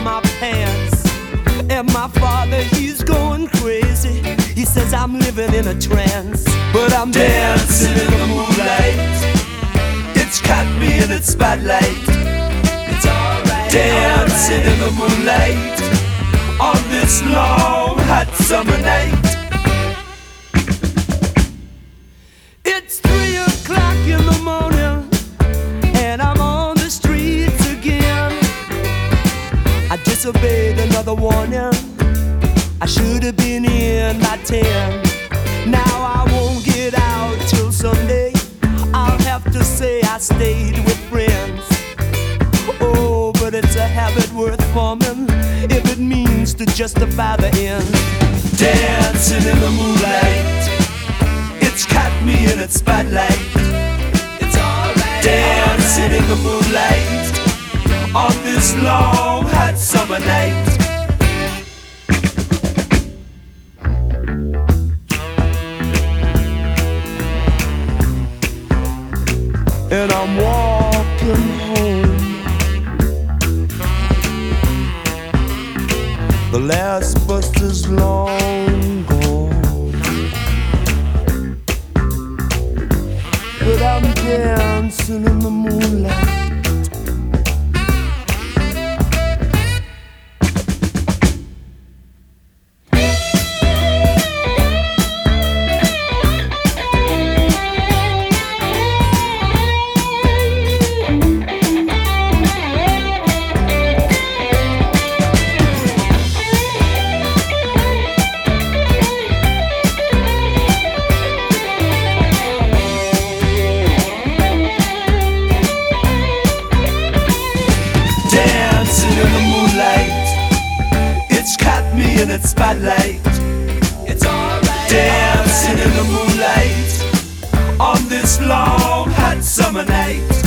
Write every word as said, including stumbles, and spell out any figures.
my pants. And my father, he's going crazy. He says I'm living in a trance. But I'm dancing in the moonlight. It's caught me in its spotlight. It's alright. Dancing in the moonlight on this long hot summer night. It's three o'clock in the morning and I'm on the streets again. I disobeyed another warning. I should have been in by ten. Now I won't get out till Sunday. I'll have to say I stayed with friends. Oh, but it's a habit worth forming if it means to justify the end. Dancing in the moonlight, it's caught me in its spotlight. It's alright. Dancing in the moonlight on this long hot summer night. And I'm walking home. The last bus is long gone, but I'm dancing in the moonlight. In its spotlight, it's alright. Dancing in the moonlight on this long hot summer night.